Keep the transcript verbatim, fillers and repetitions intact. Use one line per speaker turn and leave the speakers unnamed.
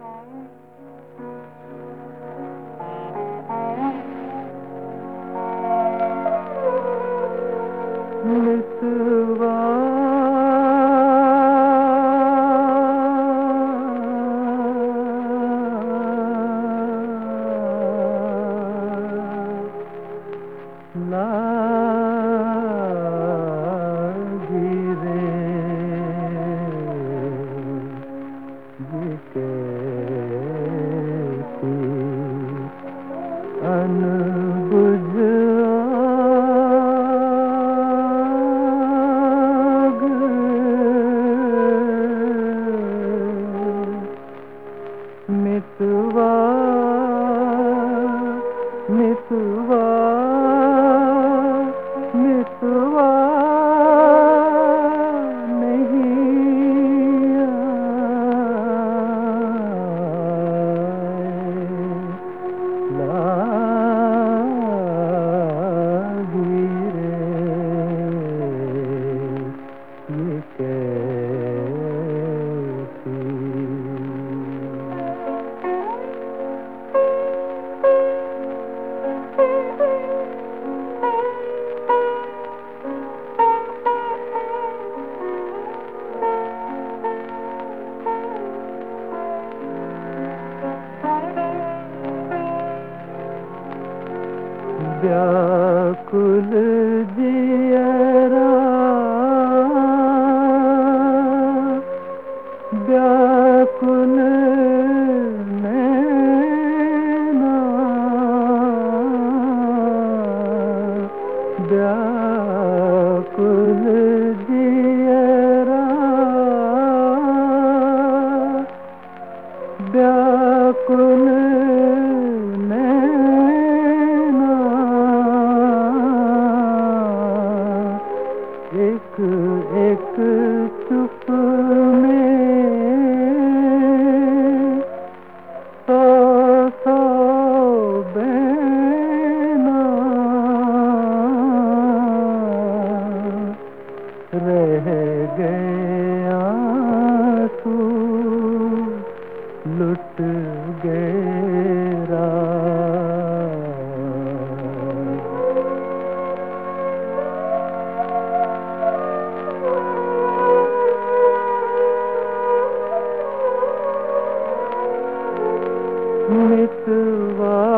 मितवा लागी रे ये कैसी अनबुझ आग मितवा मितवा मितवा नहीं आए लागी रे ये कैसी व्याकुल जियरा व्याकुल नैना व्याकुल जियरा व्याकुल एक एक चुप में सौ सौ बैना रह गए आंसू लुट गए रात मितवा